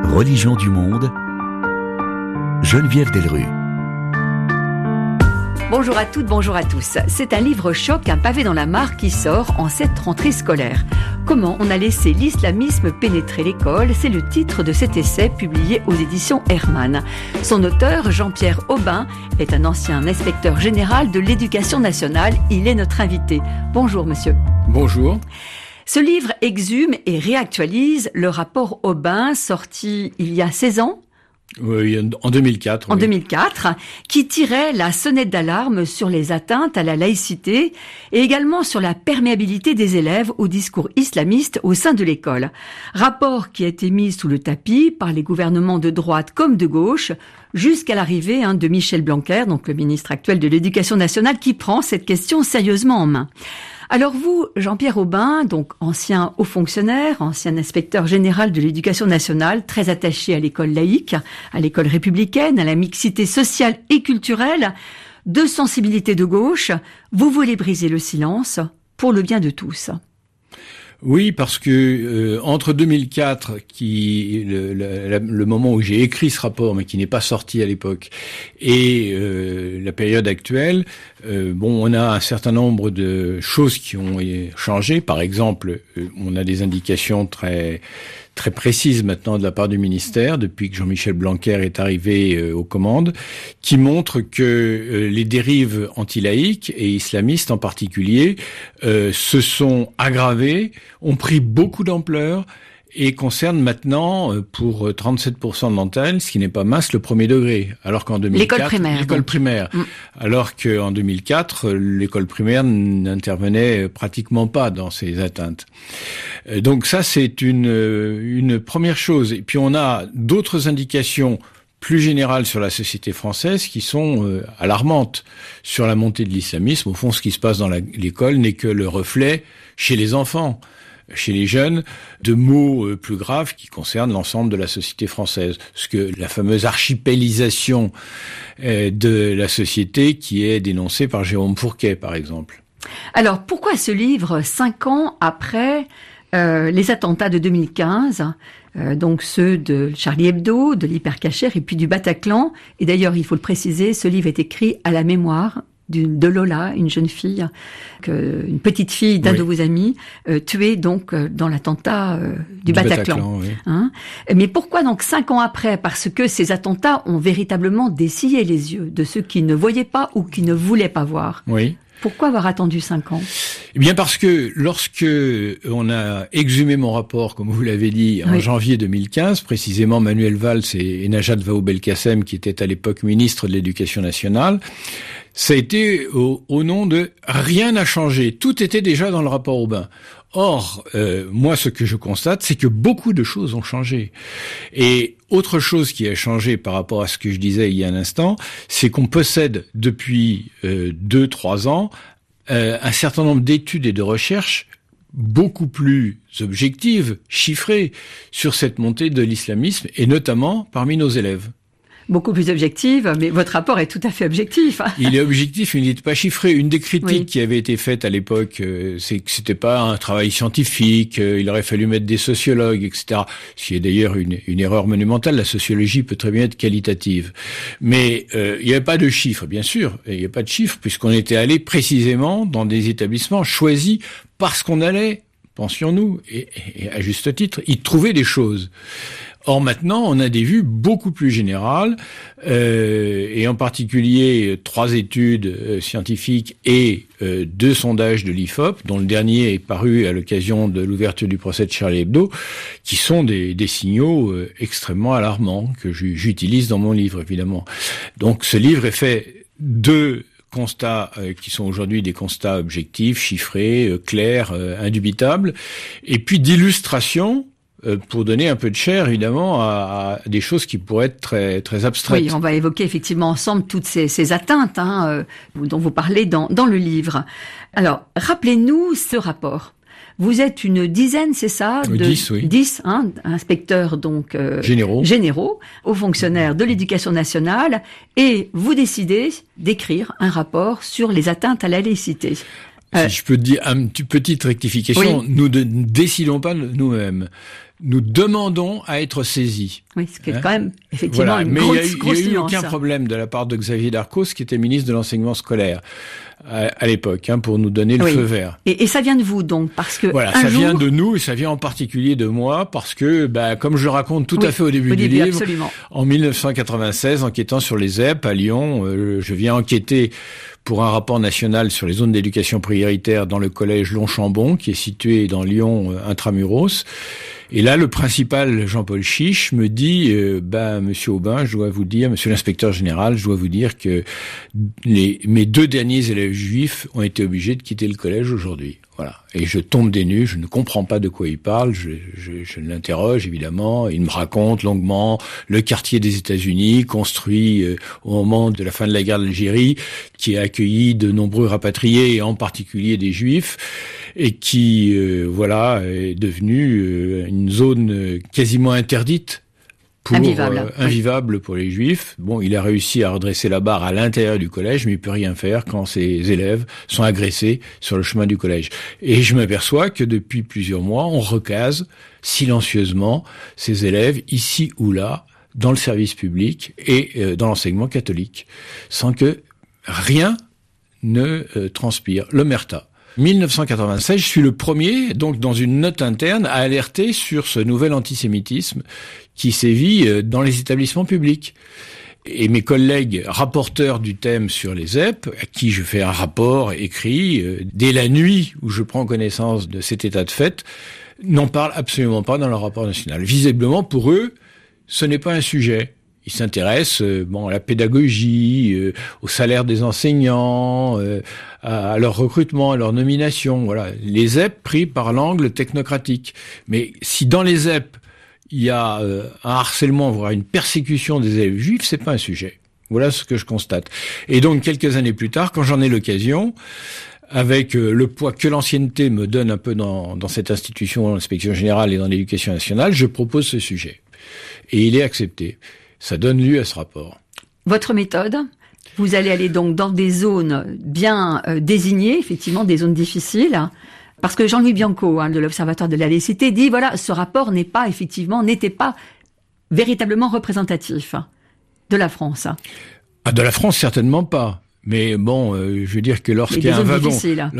Religion du monde, Geneviève Delrue. Bonjour à toutes, bonjour à tous. C'est un livre choc, un pavé dans la mare qui sort en cette rentrée scolaire. Comment on a laissé l'islamisme pénétrer l'école, c'est le titre de cet essai publié aux éditions Hermann. Son auteur, Jean-Pierre Aubin, est un ancien inspecteur général de l'Éducation nationale. Il est notre invité. Bonjour monsieur. Bonjour. Ce livre exhume et réactualise le rapport Aubin, sorti il y a 16 ans. Oui, en 2004. En 2004, qui tirait la sonnette d'alarme sur les atteintes à la laïcité et également sur la perméabilité des élèves au discours islamiste au sein de l'école. Rapport qui a été mis sous le tapis par les gouvernements de droite comme de gauche jusqu'à l'arrivée de Michel Blanquer, donc le ministre actuel de l'Éducation nationale, qui prend cette question sérieusement en main. Alors vous, Jean-Pierre Aubin, donc ancien haut fonctionnaire, ancien inspecteur général de l'Éducation nationale, très attaché à l'école laïque, à l'école républicaine, à la mixité sociale et culturelle, de sensibilité de gauche, vous voulez briser le silence pour le bien de tous. Oui, parce que entre 2004, le moment où j'ai écrit ce rapport, mais qui n'est pas sorti à l'époque, et la période actuelle, on a un certain nombre de choses qui ont changé. Par exemple, on a des indications très précises maintenant de la part du ministère, depuis que Jean-Michel Blanquer est arrivé aux commandes, qui montrent que les dérives anti-laïques et islamistes en particulier se sont aggravées, ont pris beaucoup d'ampleur et concernent maintenant, pour 37% d'entre elles, ce qui n'est pas masse, le premier degré. Alors qu'en 2004... L'école primaire. Alors qu'en 2004, l'école primaire n'intervenait pratiquement pas dans ces atteintes. Donc ça, c'est une première chose. Et puis on a d'autres indications plus générales sur la société française qui sont alarmantes sur la montée de l'islamisme. Au fond, ce qui se passe dans l'école n'est que le reflet chez les enfants, chez les jeunes, de maux plus graves qui concernent l'ensemble de la société française. Ce que la fameuse archipélisation de la société qui est dénoncée par Jérôme Fourquet, par exemple. Alors, pourquoi ce livre, 5 ans après les attentats de 2015, donc ceux de Charlie Hebdo, de l'Hypercacher et puis du Bataclan? Et d'ailleurs, il faut le préciser, ce livre est écrit à la mémoire de Lola, une jeune fille, une petite fille d'un de vos amis, tuée donc dans l'attentat du Bataclan. Mais pourquoi donc 5 ans après? Parce que ces attentats ont véritablement dessillé les yeux de ceux qui ne voyaient pas ou qui ne voulaient pas voir. Oui. Pourquoi avoir attendu 5 ans? Eh bien parce que lorsque on a exhumé mon rapport, comme vous l'avez dit, en janvier 2015, précisément Manuel Valls et Najat Vallaud-Belkacem, qui étaient à l'époque ministres de l'Éducation nationale, ça a été au nom de rien n'a changé. Tout était déjà dans le rapport Aubin. Or, moi, ce que je constate, c'est que beaucoup de choses ont changé. Et autre chose qui a changé par rapport à ce que je disais il y a un instant, c'est qu'on possède depuis 2-3 ans un certain nombre d'études et de recherches beaucoup plus objectives, chiffrées, sur cette montée de l'islamisme, et notamment parmi nos élèves. Beaucoup plus objective, mais votre rapport est tout à fait objectif. Il est objectif, mais il n'est pas chiffré. Une des critiques qui avait été faite à l'époque, c'est que c'était pas un travail scientifique, il aurait fallu mettre des sociologues, etc. Ce qui est d'ailleurs une erreur monumentale. La sociologie peut très bien être qualitative. Mais il n'y avait pas de chiffres, bien sûr. Il n'y a pas de chiffres, puisqu'on était allé précisément dans des établissements choisis parce qu'on allait, pensions-nous, et à juste titre, y trouver des choses. Or maintenant, on a des vues beaucoup plus générales, et en particulier 3 études scientifiques et 2 sondages de l'IFOP, dont le dernier est paru à l'occasion de l'ouverture du procès de Charlie Hebdo, qui sont des signaux extrêmement alarmants que j'utilise dans mon livre, évidemment. Donc ce livre est fait de constats qui sont aujourd'hui des constats objectifs, chiffrés, clairs, indubitables, et puis d'illustrations pour donner un peu de chair, évidemment, à des choses qui pourraient être très, très abstraites. Oui, on va évoquer effectivement ensemble toutes ces atteintes dont vous parlez dans le livre. Alors, rappelez-nous ce rapport. Vous êtes une dizaine, c'est ça? 10, oui. 10, inspecteurs donc généraux, hauts fonctionnaires de l'Éducation nationale, et vous décidez d'écrire un rapport sur les atteintes à la laïcité. Si je peux te dire une petite rectification, nous ne décidons pas nous-mêmes. nous demandons à être saisis. Oui, ce qui est quand même effectivement une grosse nuance. Mais il n'y a eu aucun problème de la part de Xavier Darcos, qui était ministre de l'enseignement scolaire à l'époque, pour nous donner le feu vert. Et ça vient de vous donc, parce que voilà, ça vient de nous et ça vient en particulier de moi, parce que, comme je le raconte tout à fait au début du livre, absolument. En 1996, enquêtant sur les ZEP à Lyon, je viens enquêter pour un rapport national sur les zones d'éducation prioritaire dans le collège Longchambon, qui est situé dans Lyon intramuros. Et là, le principal, Jean-Paul Chiche, me dit, monsieur Aubin, je dois vous dire, monsieur l'inspecteur général, je dois vous dire que mes 2 derniers élèves juifs ont été obligés de quitter le collège aujourd'hui. Voilà. Et je tombe des nues, je ne comprends pas de quoi il parle, je l'interroge évidemment, il me raconte longuement le quartier des États-Unis, construit au moment de la fin de la guerre d'Algérie, qui a accueilli de nombreux rapatriés, et en particulier des juifs, et qui, est devenu une zone quasiment interdite. Invivable pour les juifs. Bon, il a réussi à redresser la barre à l'intérieur du collège, mais il peut rien faire quand ses élèves sont agressés sur le chemin du collège. Et je m'aperçois que depuis plusieurs mois, on recase silencieusement ces élèves ici ou là dans le service public et dans l'enseignement catholique, sans que rien ne transpire. L'omerta. 1996, je suis le premier, donc dans une note interne, à alerter sur ce nouvel antisémitisme qui sévit dans les établissements publics. Et mes collègues rapporteurs du thème sur les ZEP, à qui je fais un rapport écrit dès la nuit où je prends connaissance de cet état de fait, n'en parlent absolument pas dans leur rapport national. Visiblement, pour eux, ce n'est pas un sujet. Ils s'intéressent à la pédagogie, au salaire des enseignants, à leur recrutement, à leur nomination. Voilà, les ZEP pris par l'angle technocratique. Mais si dans les ZEP il y a un harcèlement, voire une persécution des élèves juifs, c'est pas un sujet. Voilà ce que je constate. Et donc quelques années plus tard, quand j'en ai l'occasion, avec le poids que l'ancienneté me donne un peu dans cette institution, dans l'inspection générale et dans l'éducation nationale, je propose ce sujet. Et il est accepté. Ça donne lieu à ce rapport. Votre méthode, vous allez aller donc dans des zones bien désignées, effectivement des zones difficiles, parce que Jean-Louis Bianco, de l'Observatoire de la laïcité, dit ce rapport n'était pas véritablement représentatif de la France. Ah, de la France, certainement pas. Mais je veux dire que lorsqu'il y a un wagon,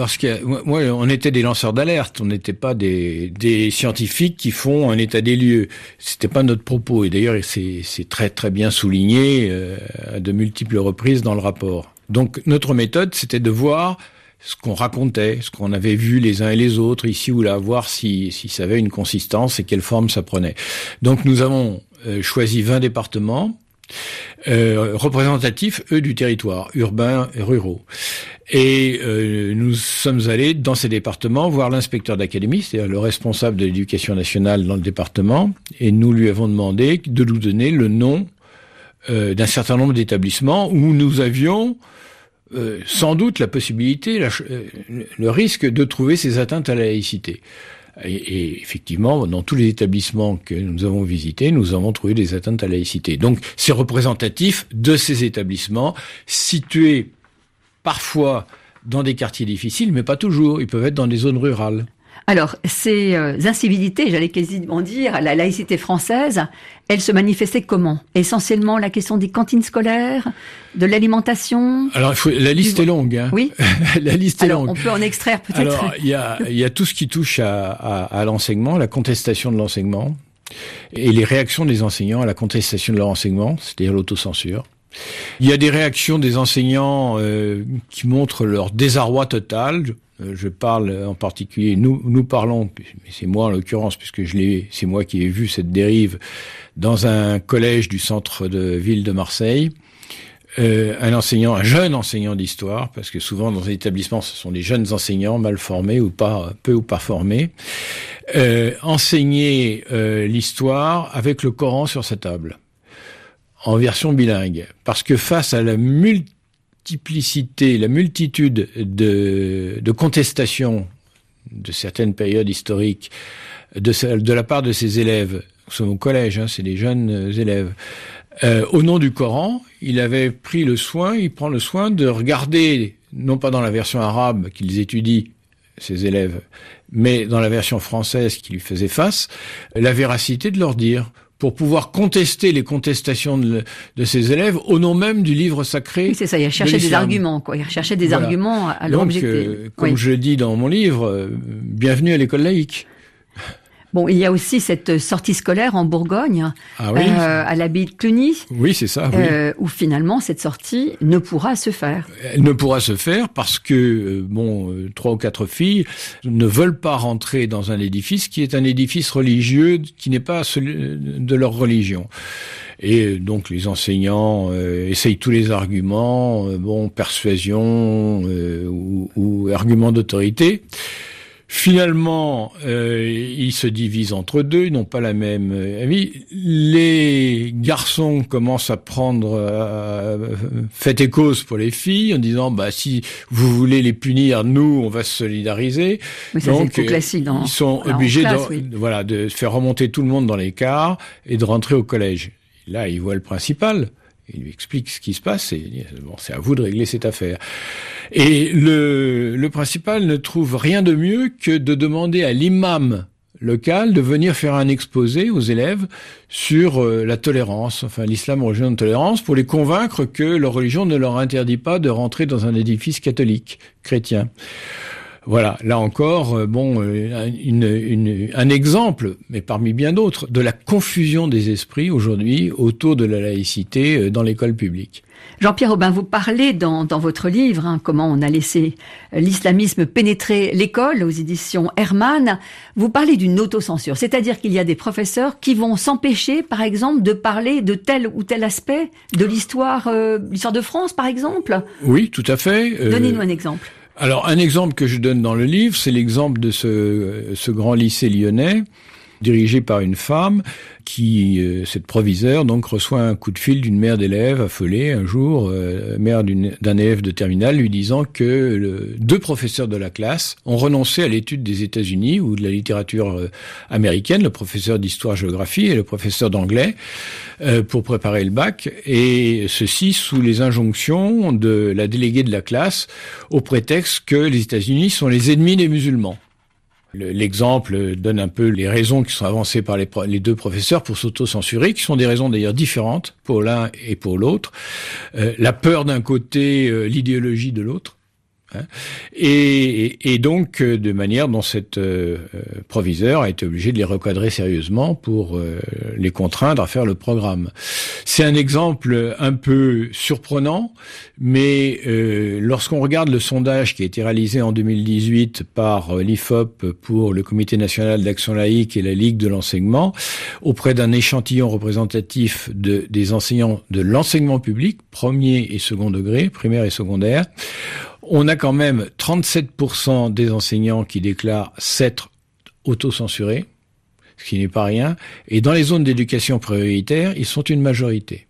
on était des lanceurs d'alerte, on n'était pas des scientifiques qui font un état des lieux. C'était pas notre propos. Et d'ailleurs, c'est très très bien souligné à de multiples reprises dans le rapport. Donc notre méthode, c'était de voir ce qu'on racontait, ce qu'on avait vu les uns et les autres ici ou là, voir si ça avait une consistance et quelle forme ça prenait. Donc nous avons choisi 20 départements. Représentatifs, eux, du territoire, urbains et ruraux. Et nous sommes allés dans ces départements voir l'inspecteur d'académie, c'est-à-dire le responsable de l'éducation nationale dans le département, et nous lui avons demandé de nous donner le nom d'un certain nombre d'établissements où nous avions sans doute la possibilité, le risque de trouver ces atteintes à la laïcité. Et effectivement, dans tous les établissements que nous avons visités, nous avons trouvé des atteintes à la laïcité. Donc, c'est représentatif de ces établissements situés parfois dans des quartiers difficiles, mais pas toujours. Ils peuvent être dans des zones rurales. Alors, ces incivilités, j'allais quasiment dire, la laïcité française, elle se manifestait comment? Essentiellement la question des cantines scolaires, de l'alimentation. Alors, la liste est longue. Oui. La liste est longue. On peut en extraire peut-être. Alors, il y a tout ce qui touche à l'enseignement, la contestation de l'enseignement, et les réactions des enseignants à la contestation de leur enseignement, c'est-à-dire l'autocensure. Il y a des réactions des enseignants qui montrent leur désarroi total. Je parle en particulier, nous parlons, mais c'est moi en l'occurrence, puisque c'est moi qui ai vu cette dérive dans un collège du centre de ville de Marseille. Un jeune enseignant d'histoire, parce que souvent dans les établissements, ce sont des jeunes enseignants mal formés ou pas, peu ou pas formés, enseigner l'histoire avec le Coran sur sa table, en version bilingue, parce que face à la multitude de contestations de certaines périodes historiques de la part de ses élèves, c'est au collège, c'est des jeunes élèves, au nom du Coran, il prend le soin de regarder, non pas dans la version arabe qu'ils étudient ses élèves, mais dans la version française qui lui faisait face, la véracité de leur dire, pour pouvoir contester les contestations de ses élèves au nom même du livre sacré. Oui, c'est ça, il recherchait des arguments, quoi. Il recherchait des arguments à leur objecter. Comme je le dis dans mon livre, bienvenue à l'école laïque. Bon, il y a aussi cette sortie scolaire en Bourgogne, à l'abbaye de Cluny. Oui, c'est ça, oui. Où finalement, cette sortie ne pourra se faire. Elle ne pourra se faire parce que, 3 ou 4 filles ne veulent pas rentrer dans un édifice qui est un édifice religieux qui n'est pas celui de leur religion. Et donc les enseignants essayent tous les arguments, persuasion ou arguments d'autorité. Finalement, ils se divisent entre deux, ils n'ont pas la même avis. Les garçons commencent à prendre fait et cause pour les filles en disant si vous voulez les punir, nous on va se solidariser. Mais ça, donc c'est classique ils sont obligés de faire remonter tout le monde dans les cars et de rentrer au collège. Là, ils voient le principal. Il lui explique ce qui se passe et c'est à vous de régler cette affaire. Et le principal ne trouve rien de mieux que de demander à l'imam local de venir faire un exposé aux élèves sur la tolérance, l'islam religion de tolérance, pour les convaincre que leur religion ne leur interdit pas de rentrer dans un édifice catholique, chrétien. Voilà, là encore, un exemple, mais parmi bien d'autres, de la confusion des esprits aujourd'hui autour de la laïcité dans l'école publique. Jean-Pierre Aubin, vous parlez dans votre livre, comment on a laissé l'islamisme pénétrer l'école aux éditions Hermann. Vous parlez d'une autocensure, c'est-à-dire qu'il y a des professeurs qui vont s'empêcher, par exemple, de parler de tel ou tel aspect de l'histoire de France, par exemple. Oui, tout à fait. Donnez-nous un exemple. Alors, un exemple que je donne dans le livre, c'est l'exemple de ce grand lycée lyonnais, dirigé par une femme qui, cette proviseure, donc reçoit un coup de fil d'une mère d'élève affolée un jour, mère d'un élève de terminale, lui disant que 2 professeurs de la classe ont renoncé à l'étude des États-Unis ou de la littérature américaine, le professeur d'histoire-géographie et le professeur d'anglais, pour préparer le bac, et ceci sous les injonctions de la déléguée de la classe, au prétexte que les États-Unis sont les ennemis des musulmans. L'exemple donne un peu les raisons qui sont avancées par les 2 professeurs pour s'auto-censurer, qui sont des raisons d'ailleurs différentes pour l'un et pour l'autre. La peur d'un côté, l'idéologie de l'autre. Et donc, de manière dont cette proviseure a été obligée de les recadrer sérieusement pour les contraindre à faire le programme. C'est un exemple un peu surprenant, mais lorsqu'on regarde le sondage qui a été réalisé en 2018 par l'IFOP pour le Comité national d'action laïque et la Ligue de l'enseignement, auprès d'un échantillon représentatif des enseignants de l'enseignement public, premier et second degré, primaire et secondaire, on a quand même 37% des enseignants qui déclarent s'être autocensurés, ce qui n'est pas rien, et dans les zones d'éducation prioritaire, ils sont une majorité.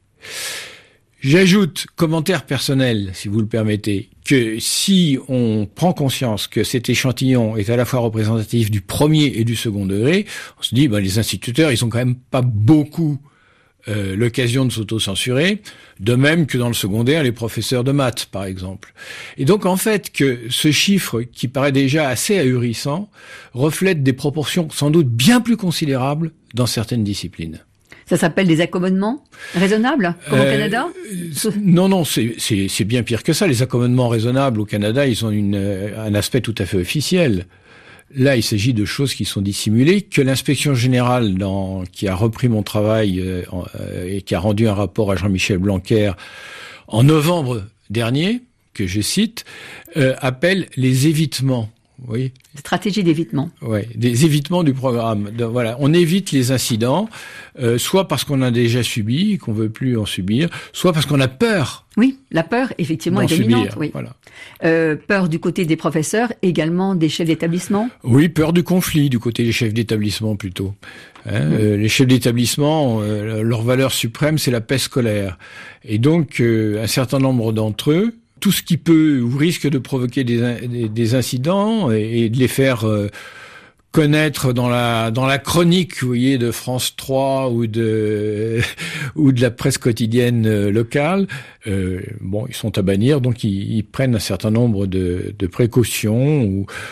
J'ajoute, commentaire personnel, si vous le permettez, que si on prend conscience que cet échantillon est à la fois représentatif du premier et du second degré, on se dit, les instituteurs, ils ont quand même pas beaucoup l'occasion de s'auto-censurer, de même que dans le secondaire, les professeurs de maths, par exemple. Et donc, en fait, que ce chiffre, qui paraît déjà assez ahurissant, reflète des proportions sans doute bien plus considérables dans certaines disciplines. Ça s'appelle des accommodements raisonnables, comme au Canada? Non, c'est bien pire que ça. Les accommodements raisonnables au Canada, ils ont un aspect tout à fait officiel. Là, il s'agit de choses qui sont dissimulées, que l'inspection générale, qui a repris mon travail et qui a rendu un rapport à Jean-Michel Blanquer en novembre dernier, que je cite, appelle les évitements. Oui. Stratégie d'évitement. Oui, des évitements du programme. Voilà, on évite les incidents, soit parce qu'on a déjà subi et qu'on veut plus en subir, soit parce qu'on a peur. Oui, la peur, effectivement, est dominante. Oui. Voilà. Peur du côté des professeurs, également des chefs d'établissement. Oui, peur du conflit du côté des chefs d'établissement plutôt. Les chefs d'établissement, leur valeur suprême, c'est la paix scolaire. Et donc, un certain nombre d'entre eux, tout ce qui peut ou risque de provoquer des incidents et de les faire connaître dans la chronique, vous voyez, de France 3 ou de la presse quotidienne locale, ils sont à bannir, donc ils prennent un certain nombre de précautions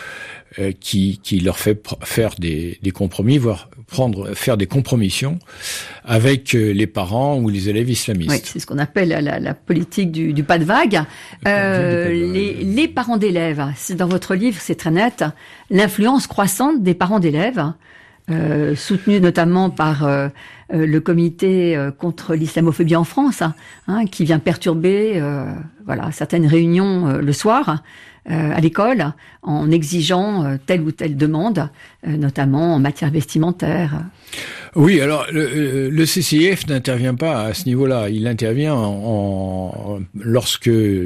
qui leur fait faire des compromis, voire faire des compromissions avec les parents ou les élèves islamistes. Oui, c'est ce qu'on appelle la politique du pas de vague. Les parents d'élèves, c'est dans votre livre, c'est très net, l'influence croissante des parents d'élèves, soutenue notamment par le comité contre l'islamophobie en France, qui vient perturber certaines réunions le soir à l'école en exigeant telle ou telle demande, notamment en matière vestimentaire. Oui, alors le CCIF n'intervient pas à ce niveau-là. Il intervient lorsque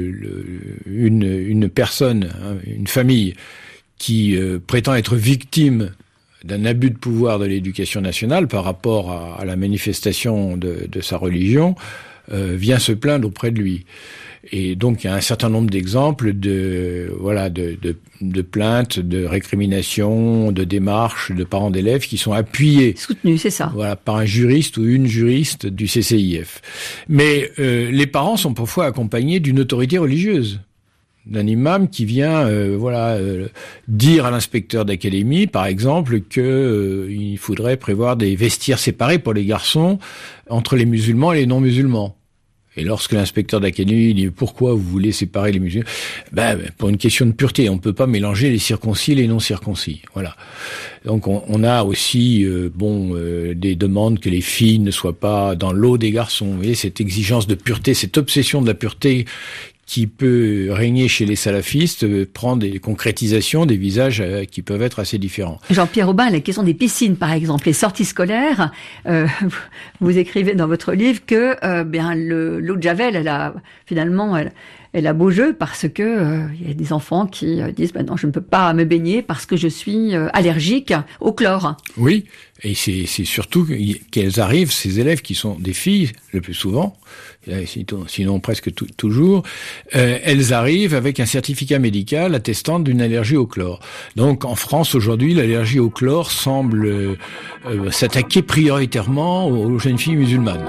une personne, une famille qui prétend être victime d'un abus de pouvoir de l'éducation nationale par rapport à la manifestation de sa religion, vient se plaindre auprès de lui. Et donc il y a un certain nombre d'exemples de plaintes, de récriminations, de démarches de parents d'élèves qui sont appuyés, soutenus, c'est ça. Voilà, par un juriste ou une juriste du CCIF. Mais les parents sont parfois accompagnés d'une autorité religieuse, d'un imam qui vient dire à l'inspecteur d'académie, par exemple, que il faudrait prévoir des vestiaires séparés pour les garçons entre les musulmans et les non-musulmans. Et lorsque l'inspecteur d'académie dit « Pourquoi vous voulez séparer les musulmans ?» pour une question de pureté, on ne peut pas mélanger les circoncis et les non-circoncis. Voilà. Donc on a aussi des demandes que les filles ne soient pas dans l'eau des garçons. Vous voyez, cette exigence de pureté, cette obsession de la pureté qui peut régner chez les salafistes prend des concrétisations, des visages qui peuvent être assez différents. Jean-Pierre Aubin, la question des piscines, par exemple, les sorties scolaires, vous écrivez dans votre livre que l'eau de Javel, elle a beau jeu parce que il y a des enfants qui disent non, je ne peux pas me baigner parce que je suis allergique au chlore. Oui, et c'est surtout qu'elles arrivent, ces élèves qui sont des filles le plus souvent, sinon presque toujours, elles arrivent avec un certificat médical attestant d'une allergie au chlore. Donc en France aujourd'hui, l'allergie au chlore semble s'attaquer prioritairement aux jeunes filles musulmanes.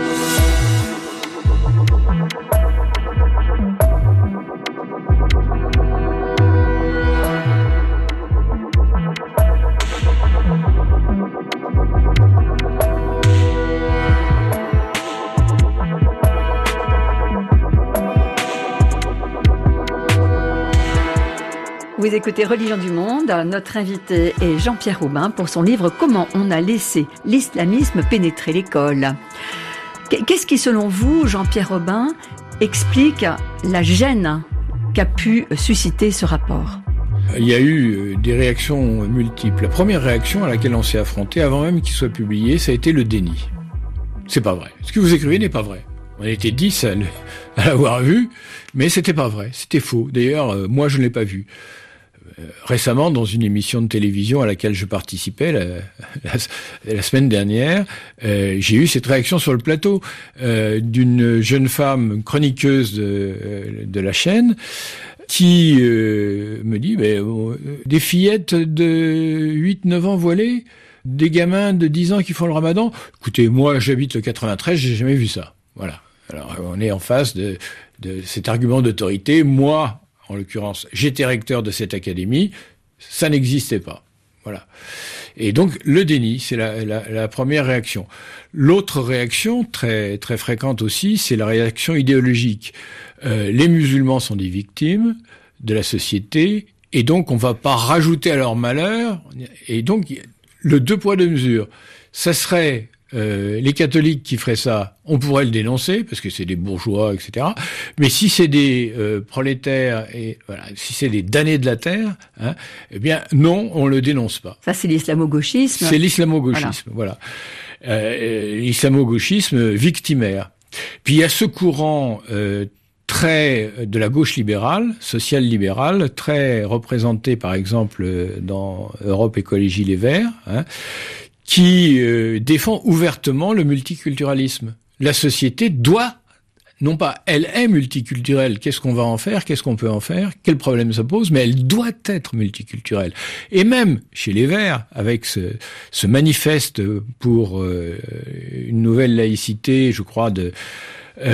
Vous écoutez Religion du Monde. Notre invité est Jean-Pierre Aubin pour son livre « Comment on a laissé l'islamisme pénétrer l'école ». Qu'est-ce qui, selon vous, Jean-Pierre Aubin, explique la gêne qu'a pu susciter ce rapport ? Il y a eu des réactions multiples. La première réaction à laquelle on s'est affronté, avant même qu'il soit publié, ça a été le déni. C'est pas vrai. Ce que vous écrivez n'est pas vrai. On était 10 à l'avoir vu, mais c'était pas vrai. C'était faux. D'ailleurs, moi, je ne l'ai pas vu. Récemment, dans une émission de télévision à laquelle je participais la semaine dernière, j'ai eu cette réaction sur le plateau d'une jeune femme chroniqueuse de la chaîne qui me dit des fillettes de 8-9 ans voilées, des gamins de 10 ans qui font le ramadan. Écoutez, moi j'habite le 93, j'ai jamais vu ça. Voilà. Alors on est en face de cet argument d'autorité. Moi, en l'occurrence, j'étais recteur de cette académie, ça n'existait pas. Voilà. Et donc, le déni, c'est la première réaction. L'autre réaction, très, très fréquente aussi, c'est la réaction idéologique. Les musulmans sont des victimes de la société, et donc on va pas rajouter à leur malheur, et donc, le deux poids, deux mesures. Ça serait les catholiques qui feraient ça, on pourrait le dénoncer parce que c'est des bourgeois, etc. Mais si c'est des prolétaires et voilà, si c'est des damnés de la terre, eh bien non, on le dénonce pas. Ça, c'est l'islamo-gauchisme. C'est l'islamo-gauchisme, voilà. L'islamo-gauchisme victimaire. Puis il y a ce courant très de la gauche libérale, social-libérale, très représenté par exemple dans Europe Écologie Les Verts, qui défend ouvertement le multiculturalisme. La société doit, non pas elle est multiculturelle, qu'est-ce qu'on va en faire, qu'est-ce qu'on peut en faire, quel problème ça pose, mais elle doit être multiculturelle. Et même chez les Verts, avec ce manifeste pour une nouvelle laïcité, je crois,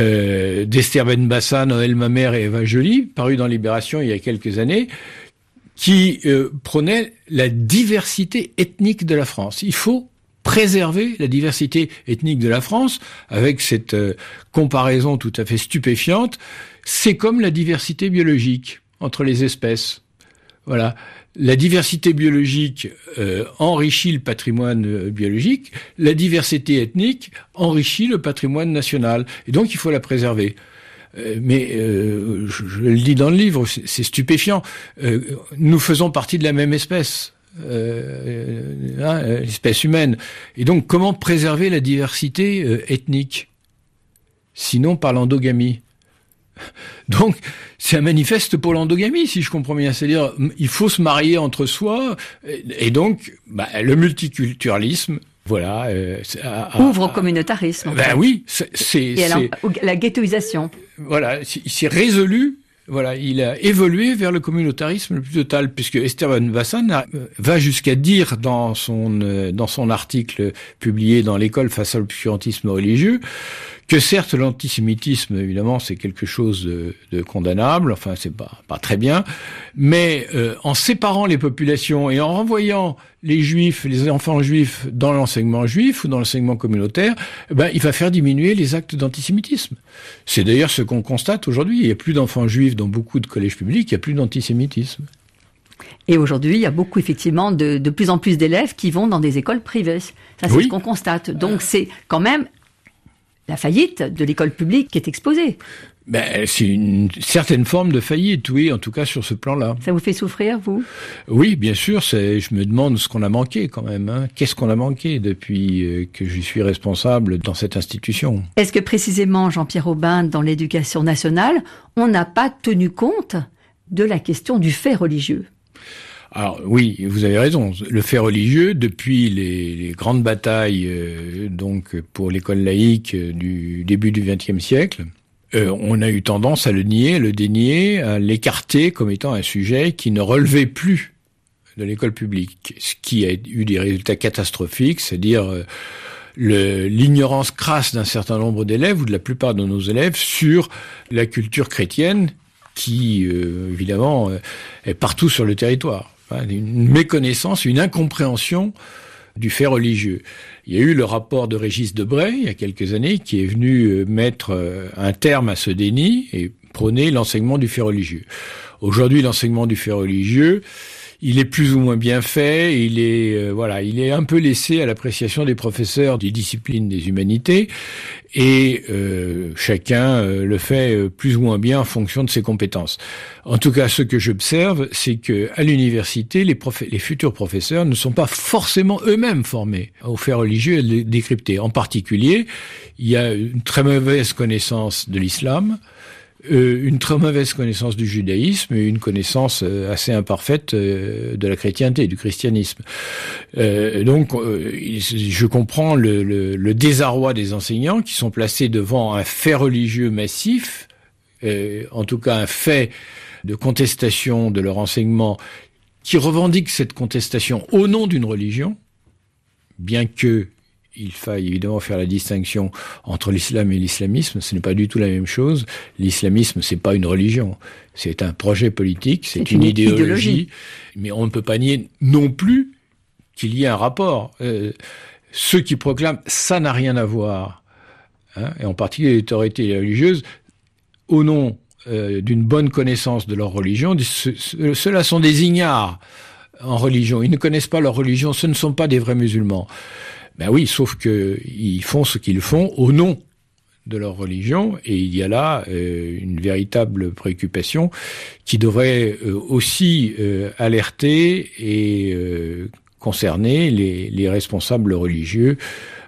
d'Esther Benbassa, Noël Mamère et Eva Joly, paru dans Libération il y a quelques années, qui prônait la diversité ethnique de la France. Il faut préserver la diversité ethnique de la France, avec cette comparaison tout à fait stupéfiante. C'est comme la diversité biologique entre les espèces. Voilà. La diversité biologique enrichit le patrimoine biologique, la diversité ethnique enrichit le patrimoine national. Et donc, il faut la préserver. Mais je le dis dans le livre, c'est stupéfiant. Nous faisons partie de la même espèce. L'espèce humaine. Et donc, comment préserver la diversité ethnique? Sinon par l'endogamie. Donc, c'est un manifeste pour l'endogamie, si je comprends bien. C'est-à-dire, il faut se marier entre soi, et donc, le multiculturalisme, voilà. Ouvre au communautarisme. Oui, et alors, la ghettoisation. Voilà, il s'est résolu. Voilà, il a évolué vers le communautarisme le plus total, puisque Esteban Vassan va jusqu'à dire dans son article publié dans l'École face à l'obscurantisme religieux que certes l'antisémitisme évidemment c'est quelque chose de condamnable, enfin c'est pas très bien, mais en séparant les populations et en renvoyant les juifs, les enfants juifs dans l'enseignement juif ou dans l'enseignement communautaire, il va faire diminuer les actes d'antisémitisme. C'est d'ailleurs ce qu'on constate aujourd'hui. Il n'y a plus d'enfants juifs dans beaucoup de collèges publics, il n'y a plus d'antisémitisme. Et aujourd'hui, il y a beaucoup, effectivement, de plus en plus d'élèves qui vont dans des écoles privées. Ça, c'est ce qu'on constate. Donc, c'est quand même la faillite de l'école publique qui est exposée. C'est une certaine forme de faillite, oui, en tout cas sur ce plan-là. Ça vous fait souffrir, vous? Oui, bien sûr, je me demande ce qu'on a manqué quand même. Qu'est-ce qu'on a manqué depuis que je suis responsable dans cette institution? Est-ce que précisément, Jean-Pierre Aubin, dans l'éducation nationale, on n'a pas tenu compte de la question du fait religieux? Alors oui, vous avez raison. Le fait religieux, depuis les grandes batailles donc pour l'école laïque du début du XXe siècle, on a eu tendance à le nier, à le dénier, à l'écarter comme étant un sujet qui ne relevait plus de l'école publique, ce qui a eu des résultats catastrophiques, c'est-à-dire l'ignorance crasse d'un certain nombre d'élèves ou de la plupart de nos élèves sur la culture chrétienne qui, évidemment, est partout sur le territoire. Une méconnaissance, une incompréhension du fait religieux. Il y a eu le rapport de Régis Debray, il y a quelques années, qui est venu mettre un terme à ce déni et prôner l'enseignement du fait religieux. Aujourd'hui, l'enseignement du fait religieux, il est plus ou moins bien fait, il est un peu laissé à l'appréciation des professeurs des disciplines des humanités, et chacun le fait plus ou moins bien en fonction de ses compétences. En tout cas, ce que j'observe, c'est que à l'université, les futurs professeurs ne sont pas forcément eux-mêmes formés au fait religieux et à le décrypter. En particulier, il y a une très mauvaise connaissance de l'islam, une très mauvaise connaissance du judaïsme et une connaissance assez imparfaite de la chrétienté, du christianisme. Donc, je comprends le désarroi des enseignants qui sont placés devant un fait religieux massif, en tout cas un fait de contestation de leur enseignement, qui revendique cette contestation au nom d'une religion, bien que il faille évidemment faire la distinction entre l'islam et l'islamisme. Ce n'est pas du tout la même chose. L'islamisme, c'est pas une religion. C'est un projet politique, c'est une idéologie. Mais on ne peut pas nier non plus qu'il y ait un rapport. Ceux qui proclament ça n'a rien à voir, et en particulier les autorités religieuses, au nom d'une bonne connaissance de leur religion, ceux-là sont des ignares en religion. Ils ne connaissent pas leur religion. Ce ne sont pas des vrais musulmans. Ben oui, sauf que ils font ce qu'ils font au nom de leur religion, et il y a là une véritable préoccupation qui devrait aussi alerter et concerner les responsables religieux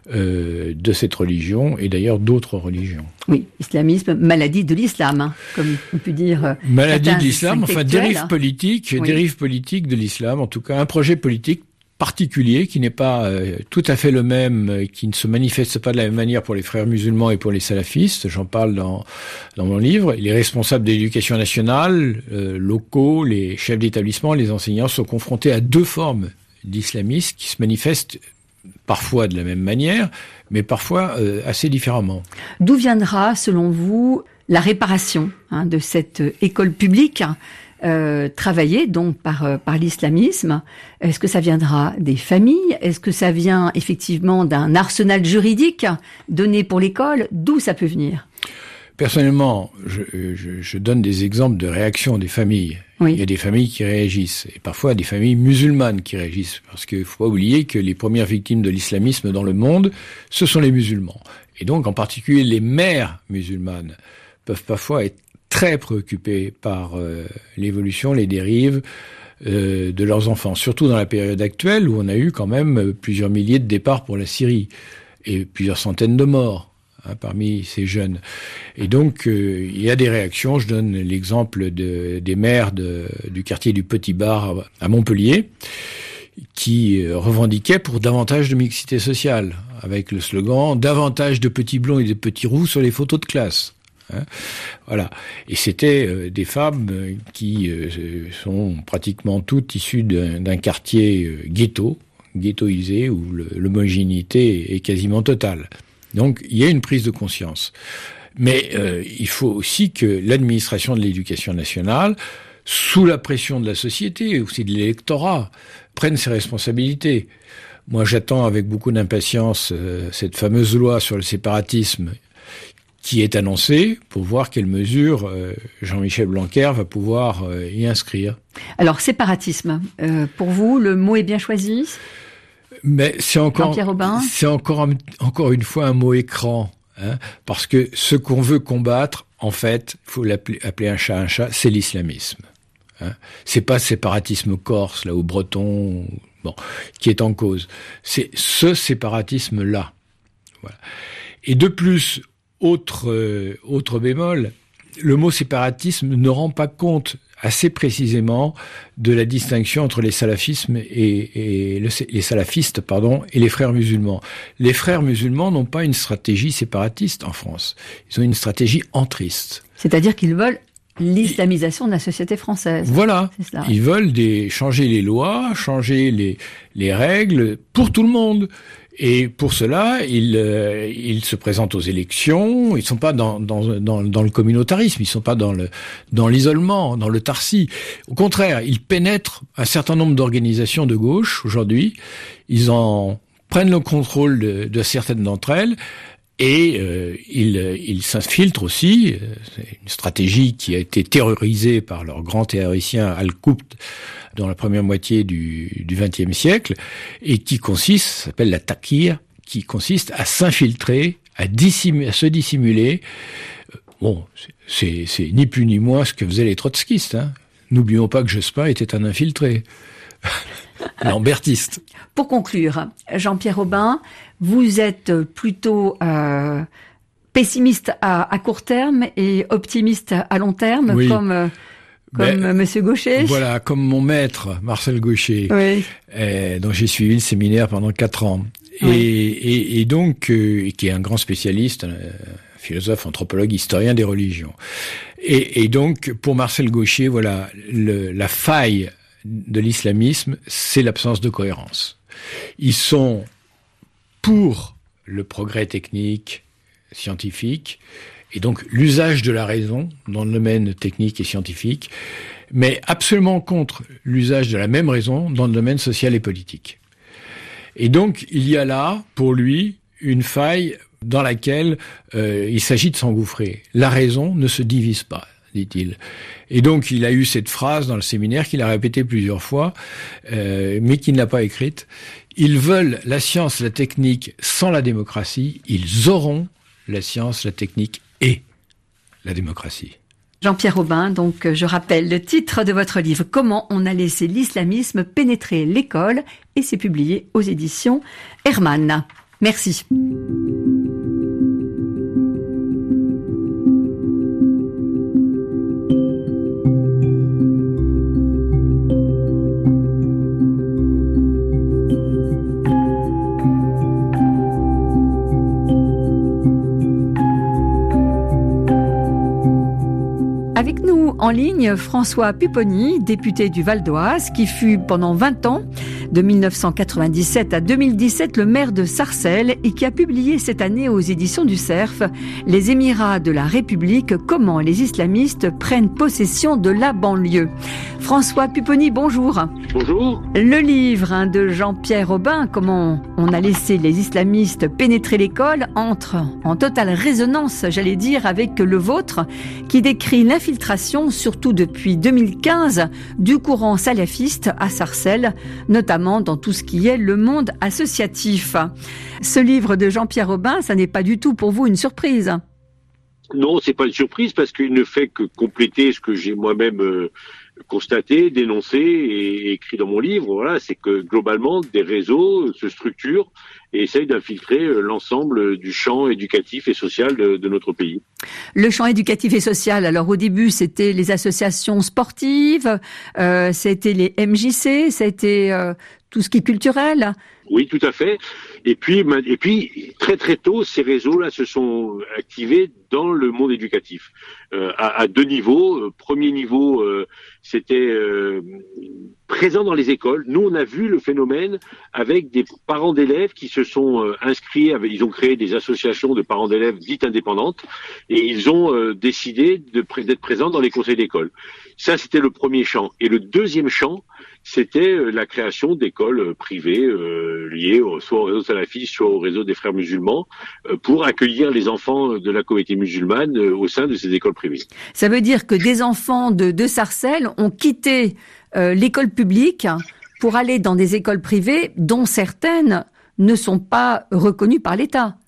de cette religion et d'ailleurs d'autres religions. Oui, islamisme, maladie de l'islam, comme on peut dire. Maladie de l'islam, enfin dérive politique de l'islam, en tout cas un projet politique particulier qui n'est pas tout à fait le même, qui ne se manifeste pas de la même manière pour les frères musulmans et pour les salafistes. J'en parle dans mon livre. Les responsables de l'éducation nationale, locaux, les chefs d'établissement, les enseignants sont confrontés à deux formes d'islamisme qui se manifestent parfois de la même manière, mais parfois assez différemment. D'où viendra, selon vous, la réparation de cette école publique travaillée donc par l'islamisme. Est-ce que ça viendra des familles? Est-ce que ça vient effectivement d'un arsenal juridique donné pour l'école? D'où ça peut venir? Personnellement, je donne des exemples de réactions des familles. Oui. Il y a des familles qui réagissent, et parfois des familles musulmanes qui réagissent, parce qu'il faut pas oublier que les premières victimes de l'islamisme dans le monde, ce sont les musulmans. Et donc, en particulier, les mères musulmanes peuvent parfois être très préoccupées par l'évolution, les dérives de leurs enfants, surtout dans la période actuelle où on a eu quand même plusieurs milliers de départs pour la Syrie et plusieurs centaines de morts parmi ces jeunes. Et donc, il y a des réactions. Je donne l'exemple des maires du quartier du Petit Bar à Montpellier, qui revendiquaient pour davantage de mixité sociale, avec le slogan « davantage de petits blonds et de petits roux sur les photos de classe ». Voilà. Et c'était des femmes qui sont pratiquement toutes issues d'un quartier ghettoisé, où l'homogénéité est quasiment totale. Donc, il y a une prise de conscience. Mais il faut aussi que l'administration de l'éducation nationale, sous la pression de la société et aussi de l'électorat, prenne ses responsabilités. Moi, j'attends avec beaucoup d'impatience cette fameuse loi sur le séparatisme qui est annoncée pour voir quelles mesures Jean-Michel Blanquer va pouvoir y inscrire. Alors, séparatisme, pour vous, le mot est bien choisi ? Mais c'est encore une fois un mot écran, parce que ce qu'on veut combattre, en fait, il faut appeler un chat, c'est l'islamisme. C'est pas le séparatisme corse, là, ou breton, qui est en cause. C'est ce séparatisme-là. Voilà. Et de plus, autre bémol, le mot séparatisme ne rend pas compte assez précisément de la distinction entre les salafistes et les frères musulmans. Les frères musulmans n'ont pas une stratégie séparatiste en France. Ils ont une stratégie entriste. C'est-à-dire qu'ils veulent l'islamisation de la société française. Voilà. C'est ça. Ils veulent changer les lois, changer les règles pour tout le monde. Et pour cela, ils se présentent aux élections. Ils sont pas dans le communautarisme. Ils sont pas dans l'isolement, dans le tarsi. Au contraire, ils pénètrent un certain nombre d'organisations de gauche aujourd'hui. Ils en prennent le contrôle de certaines d'entre elles. Et ils s'infiltrent aussi. C'est une stratégie qui a été terrorisée par leur grand théoricien Al-Qubt dans la première moitié du XXe siècle, et qui s'appelle la taqiyya, qui consiste à s'infiltrer, à se dissimuler. Bon, c'est ni plus ni moins ce que faisaient les trotskistes. N'oublions pas que Jospin était un infiltré. Lambertiste. Pour conclure, Jean-Pierre Aubin, vous êtes plutôt pessimiste à court terme et optimiste à long terme, oui. Comme Monsieur Gaucher. Voilà, comme mon maître, Marcel Gaucher, oui. Dont j'ai suivi le séminaire pendant 4 ans. Oui. Et donc, qui est un grand spécialiste, philosophe, anthropologue, historien des religions. Et donc, pour Marcel Gaucher, voilà, la faille de l'islamisme, c'est l'absence de cohérence. Ils sont pour le progrès technique, scientifique, et donc l'usage de la raison dans le domaine technique et scientifique, mais absolument contre l'usage de la même raison dans le domaine social et politique. Et donc, il y a là, pour lui, une faille dans laquelle il s'agit de s'engouffrer. La raison ne se divise pas, dit-il. Et donc, il a eu cette phrase dans le séminaire qu'il a répétée plusieurs fois, mais qu'il n'a pas écrite. Ils veulent la science, la technique sans la démocratie. Ils auront la science, la technique et la démocratie. Jean-Pierre Aubin, donc je rappelle le titre de votre livre « Comment on a laissé l'islamisme pénétrer l'école » et c'est publié aux éditions Hermann. Merci. Avec nous en ligne, François Pupponi, député du Val d'Oise, qui fut pendant 20 ans, de 1997 à 2017, le maire de Sarcelles et qui a publié cette année aux éditions du Cerf « Les Émirats de la République, comment les islamistes prennent possession de la banlieue ». François Pupponi, bonjour. Bonjour. Le livre de Jean-Pierre Aubin, « Comment on a laissé les islamistes pénétrer l'école », entre en totale résonance, j'allais dire, avec le vôtre, qui décrit l'infiltration, surtout depuis 2015, du courant salafiste à Sarcelles, notamment dans tout ce qui est le monde associatif. Ce livre de Jean-Pierre Aubin, ça n'est pas du tout pour vous une surprise. Non, c'est pas une surprise parce qu'il ne fait que compléter ce que j'ai moi-même constaté, dénoncé et écrit dans mon livre. Voilà, c'est que globalement, des réseaux se structurent et essayent d'infiltrer l'ensemble du champ éducatif et social de notre pays. Le champ éducatif et social, alors au début, c'était les associations sportives, c'était les MJC, c'était tout ce qui est culturel. Oui, tout à fait. Et puis très très tôt, ces réseaux-là se sont activés dans le monde éducatif à deux niveaux. Premier niveau, c'était présent dans les écoles. Nous, on a vu le phénomène avec des parents d'élèves qui se sont inscrits. Ils ont créé des associations de parents d'élèves dites indépendantes et ils ont décidé d'être présents dans les conseils d'école. Ça, c'était le premier champ. Et le deuxième champ, c'était la création d'écoles privées liées soit au réseau salafiste, soit au réseau des frères musulmans, pour accueillir les enfants de la communauté musulmane au sein de ces écoles privées. Ça veut dire que des enfants de Sarcelles ont quitté l'école publique pour aller dans des écoles privées dont certaines ne sont pas reconnues par l'État.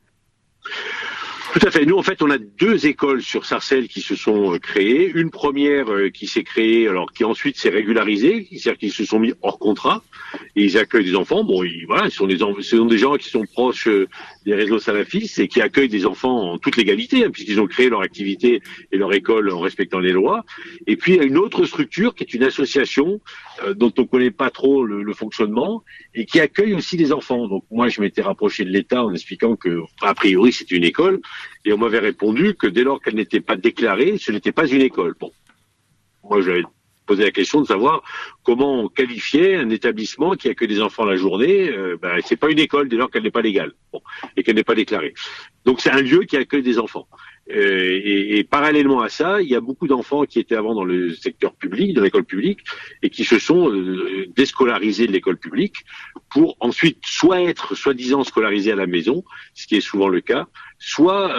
Tout à fait. Nous, en fait, on a deux écoles sur Sarcelles qui se sont créées. Une première qui s'est créée, alors qui ensuite s'est régularisée, c'est-à-dire qu'ils se sont mis hors contrat et ils accueillent des enfants. Bon, ce sont des gens qui sont proches des réseaux salafistes et qui accueillent des enfants en toute légalité, puisqu'ils ont créé leur activité et leur école en respectant les lois. Et puis, il y a une autre structure qui est une association dont on connaît pas trop le fonctionnement et qui accueille aussi des enfants. Donc, moi, je m'étais rapproché de l'État en expliquant que, a priori, c'est une école. Et on m'avait répondu que dès lors qu'elle n'était pas déclarée, ce n'était pas une école. Bon, moi j'avais posé la question de savoir comment on qualifiait un établissement qui accueille des enfants la journée. C'est pas une école dès lors qu'elle n'est pas légale, et qu'elle n'est pas déclarée. Donc c'est un lieu qui accueille des enfants. Et parallèlement à ça, il y a beaucoup d'enfants qui étaient avant dans le secteur public, dans l'école publique, et qui se sont déscolarisés de l'école publique pour ensuite soit être soi-disant scolarisés à la maison, ce qui est souvent le cas, soit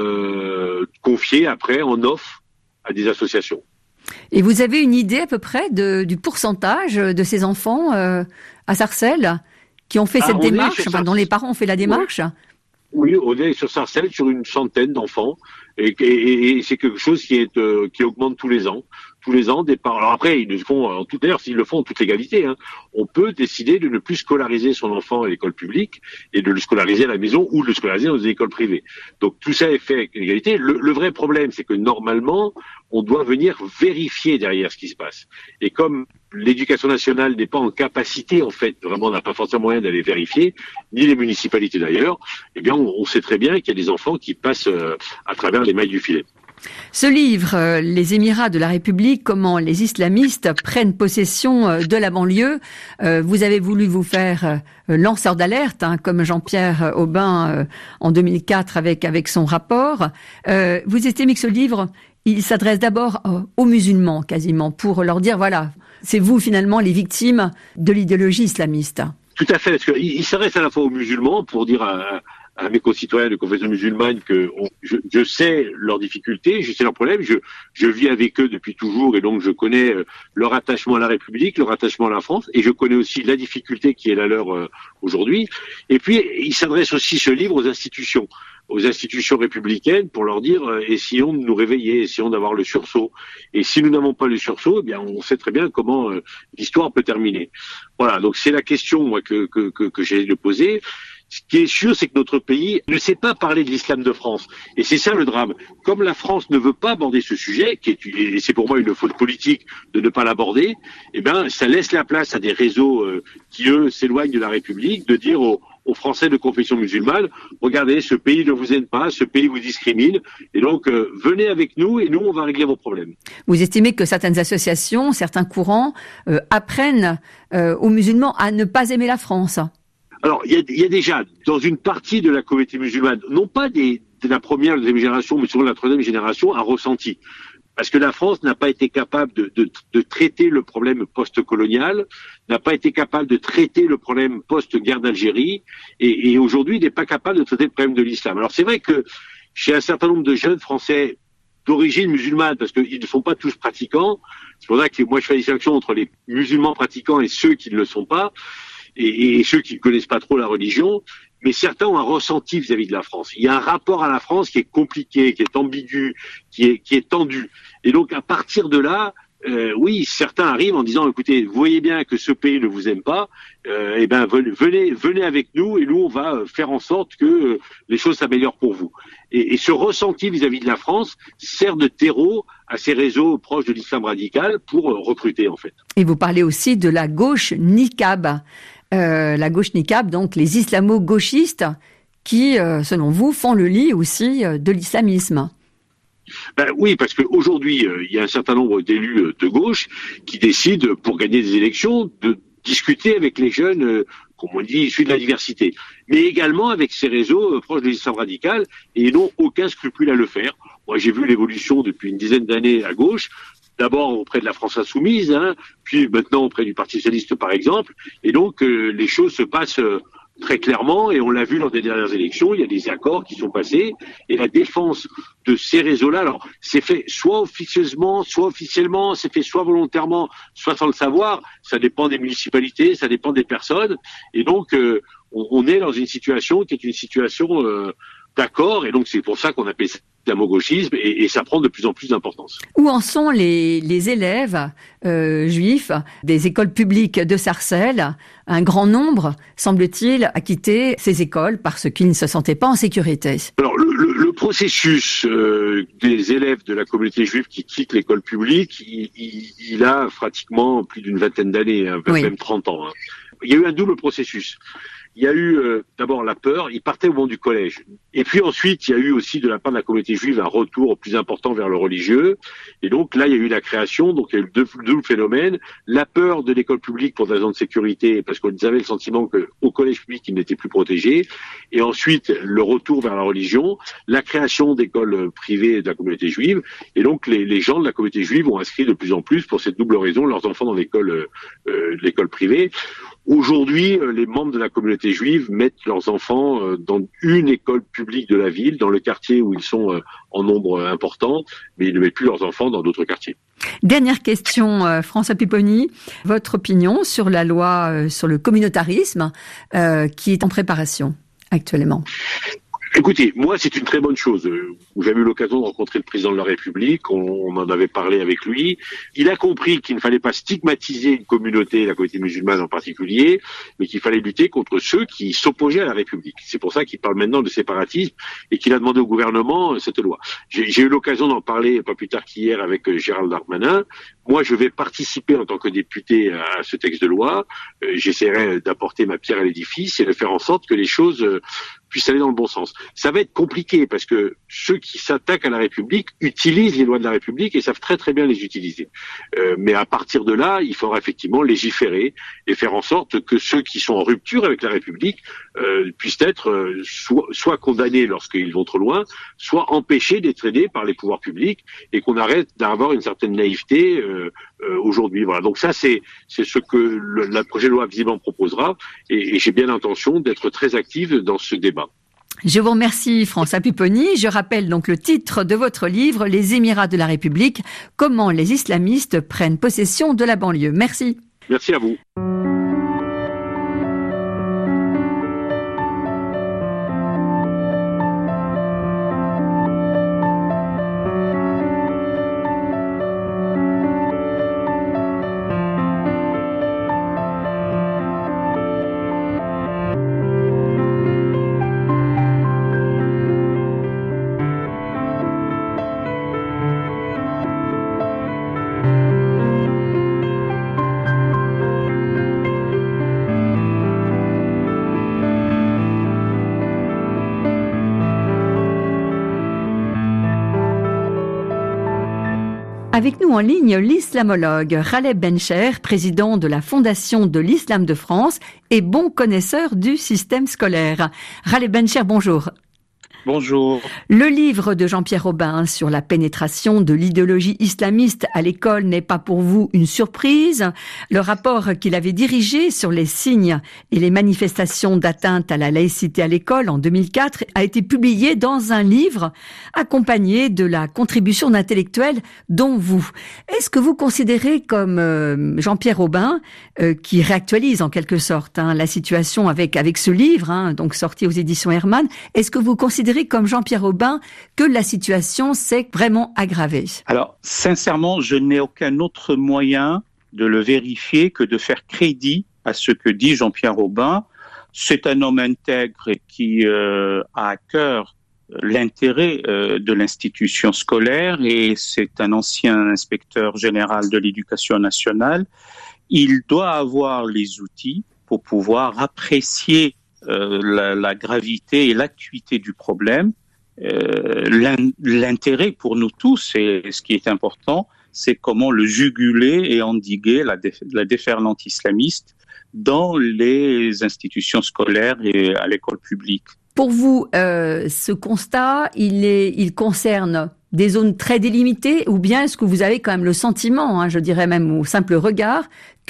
confiés après en offre à des associations. Et vous avez une idée à peu près du pourcentage de ces enfants à Sarcelles qui ont fait cette démarche, dont les parents ont fait la démarche? Oui, on est sur Sarcelles sur une centaine d'enfants et c'est quelque chose qui augmente tous les ans. Tous les ans, des parents. Alors après, ils le font d'ailleurs, s'ils le font en toute légalité, on peut décider de ne plus scolariser son enfant à l'école publique et de le scolariser à la maison ou de le scolariser dans des écoles privées. Donc tout ça est fait avec l'égalité. Le vrai problème, c'est que normalement, on doit venir vérifier derrière ce qui se passe. Et comme l'éducation nationale n'est pas en capacité, en fait, vraiment, on n'a pas forcément moyen d'aller vérifier, ni les municipalités d'ailleurs, eh bien, on sait très bien qu'il y a des enfants qui passent à travers les mailles du filet. Ce livre, Les Émirats de la République, comment les islamistes prennent possession de la banlieue, vous avez voulu vous faire lanceur d'alerte, comme Jean-Pierre Aubin en 2004 avec son rapport. Vous estimez que ce livre, il s'adresse d'abord aux musulmans quasiment, pour leur dire, voilà, c'est vous finalement les victimes de l'idéologie islamiste. Tout à fait, parce qu'il s'adresse à la fois aux musulmans pour dire à mes concitoyens de confession musulmane que je sais leurs difficultés, je sais leurs problèmes, je vis avec eux depuis toujours et donc je connais leur attachement à la République, leur attachement à la France et je connais aussi la difficulté qui est la leur aujourd'hui. Et puis il s'adresse aussi ce livre aux institutions républicaines pour leur dire essayons de nous réveiller, essayons d'avoir le sursaut. Et si nous n'avons pas le sursaut, eh bien on sait très bien comment l'histoire peut terminer. Voilà, donc c'est la question moi que j'ai de poser. Ce qui est sûr, c'est que notre pays ne sait pas parler de l'islam de France. Et c'est ça le drame. Comme la France ne veut pas aborder ce sujet, et c'est pour moi une faute politique de ne pas l'aborder, eh ben, ça laisse la place à des réseaux qui, eux, s'éloignent de la République, de dire aux Français de confession musulmane, regardez, ce pays ne vous aime pas, ce pays vous discrimine, et donc venez avec nous et nous on va régler vos problèmes. Vous estimez que certaines associations, certains courants apprennent aux musulmans à ne pas aimer la France? Alors, il y a déjà, dans une partie de la communauté musulmane, non pas de la première ou deuxième génération, mais sur la troisième génération, un ressenti. Parce que la France n'a pas été capable de traiter le problème post-colonial, n'a pas été capable de traiter le problème post-guerre d'Algérie, et aujourd'hui n'est pas capable de traiter le problème de l'islam. Alors c'est vrai que chez un certain nombre de jeunes Français d'origine musulmane, parce qu'ils ne sont pas tous pratiquants, c'est pour ça que moi je fais la distinction entre les musulmans pratiquants et ceux qui ne le sont pas, et ceux qui ne connaissent pas trop la religion, mais certains ont un ressenti vis-à-vis de la France. Il y a un rapport à la France qui est compliqué, qui est ambigu, qui est tendu. Et donc à partir de là, oui, certains arrivent en disant, écoutez, vous voyez bien que ce pays ne vous aime pas, eh ben venez avec nous et nous on va faire en sorte que les choses s'améliorent pour vous. Et ce ressenti vis-à-vis de la France sert de terreau à ces réseaux proches de l'islam radical pour recruter en fait. Et vous parlez aussi de la gauche niqab. La gauche niqab, donc les islamo-gauchistes qui, selon vous, font le lit aussi de l'islamisme. Ben oui, parce qu'aujourd'hui, il y a un certain nombre d'élus de gauche qui décident, pour gagner des élections, de discuter avec les jeunes, comme on dit, issus de la diversité, mais également avec ces réseaux proches de l'islam radical, et ils n'ont aucun scrupule à le faire. Moi, j'ai vu l'évolution depuis une dizaine d'années à gauche, d'abord auprès de la France Insoumise, puis maintenant auprès du Parti Socialiste, par exemple, et donc les choses se passent très clairement, et on l'a vu lors des dernières élections, il y a des accords qui sont passés, et la défense de ces réseaux-là, alors c'est fait soit officiellement, c'est fait soit volontairement, soit sans le savoir, ça dépend des municipalités, ça dépend des personnes, et donc on est dans une situation qui est une situation d'accord, et donc c'est pour ça qu'on appelle ça l'islamo-gauchisme, et ça prend de plus en plus d'importance. Où en sont les élèves juifs des écoles publiques de Sarcelles? Un grand nombre, semble-t-il, a quitté ces écoles parce qu'ils ne se sentaient pas en sécurité. Alors le processus des élèves de la communauté juive qui quittent l'école publique, il a pratiquement plus d'une vingtaine d'années, même 30 ans. Il y a eu un double processus. Il y a eu d'abord la peur, ils partaient au moment du collège. Et puis ensuite, il y a eu aussi de la part de la communauté juive un retour plus important vers le religieux. Et donc là, il y a eu la création, donc il y a eu deux phénomènes. La peur de l'école publique pour des raisons de sécurité, parce qu'ils avaient le sentiment qu'au collège public, ils n'étaient plus protégés. Et ensuite, le retour vers la religion, la création d'écoles privées de la communauté juive. Et donc les gens de la communauté juive ont inscrit de plus en plus, pour cette double raison, leurs enfants dans l'école privée. Aujourd'hui, les membres de la communauté juive mettent leurs enfants dans une école publique de la ville, dans le quartier où ils sont en nombre important, mais ils ne mettent plus leurs enfants dans d'autres quartiers. Dernière question, François Pupponi, votre opinion sur la loi sur le communautarisme qui est en préparation actuellement? Écoutez, moi, c'est une très bonne chose. J'avais eu l'occasion de rencontrer le président de la République, on en avait parlé avec lui. Il a compris qu'il ne fallait pas stigmatiser une communauté, la communauté musulmane en particulier, mais qu'il fallait lutter contre ceux qui s'opposaient à la République. C'est pour ça qu'il parle maintenant de séparatisme et qu'il a demandé au gouvernement cette loi. J'ai eu l'occasion d'en parler pas plus tard qu'hier avec Gérald Darmanin. Moi, je vais participer en tant que député à ce texte de loi. J'essaierai d'apporter ma pierre à l'édifice et de faire en sorte que les choses puissent aller dans le bon sens. Ça va être compliqué parce que ceux qui s'attaquent à la République utilisent les lois de la République et savent très très bien les utiliser. Mais à partir de là, il faudra effectivement légiférer et faire en sorte que ceux qui sont en rupture avec la République puissent être soit condamnés lorsqu'ils vont trop loin, soit empêchés d'être aidés par les pouvoirs publics et qu'on arrête d'avoir une certaine naïveté aujourd'hui. Voilà. Donc ça, c'est ce que la projet de loi visiblement proposera et j'ai bien l'intention d'être très active dans ce débat. Je vous remercie François Pupponi. Je rappelle donc le titre de votre livre, Les Émirats de la République, comment les islamistes prennent possession de la banlieue. Merci. Merci à vous. Avec nous en ligne, l'islamologue Ghaleb Bencher, président de la Fondation de l'Islam de France et bon connaisseur du système scolaire. Ghaleb Bencher, bonjour. Bonjour. Le livre de Jean-Pierre Robin sur la pénétration de l'idéologie islamiste à l'école n'est pas pour vous une surprise. Le rapport qu'il avait dirigé sur les signes et les manifestations d'atteinte à la laïcité à l'école en 2004 a été publié dans un livre accompagné de la contribution d'intellectuels dont vous. Est-ce que vous considérez comme Jean-Pierre Robin, qui réactualise en quelque sorte la situation avec ce livre, donc sorti aux éditions Hermann, est-ce que vous considérez comme Jean-Pierre Robin que la situation s'est vraiment aggravée? Alors, sincèrement, je n'ai aucun autre moyen de le vérifier que de faire crédit à ce que dit Jean-Pierre Robin. C'est un homme intègre qui a à cœur l'intérêt de l'institution scolaire et c'est un ancien inspecteur général de l'éducation nationale. Il doit avoir les outils pour pouvoir apprécier la gravité et l'acuité du problème. L'intérêt pour nous tous, et ce qui est important, c'est comment le juguler et endiguer la déferlante islamiste dans les institutions scolaires et à l'école publique. Pour vous, ce constat, il concerne des zones très délimitées, ou bien est-ce que vous avez quand même le sentiment, je dirais même au simple regard,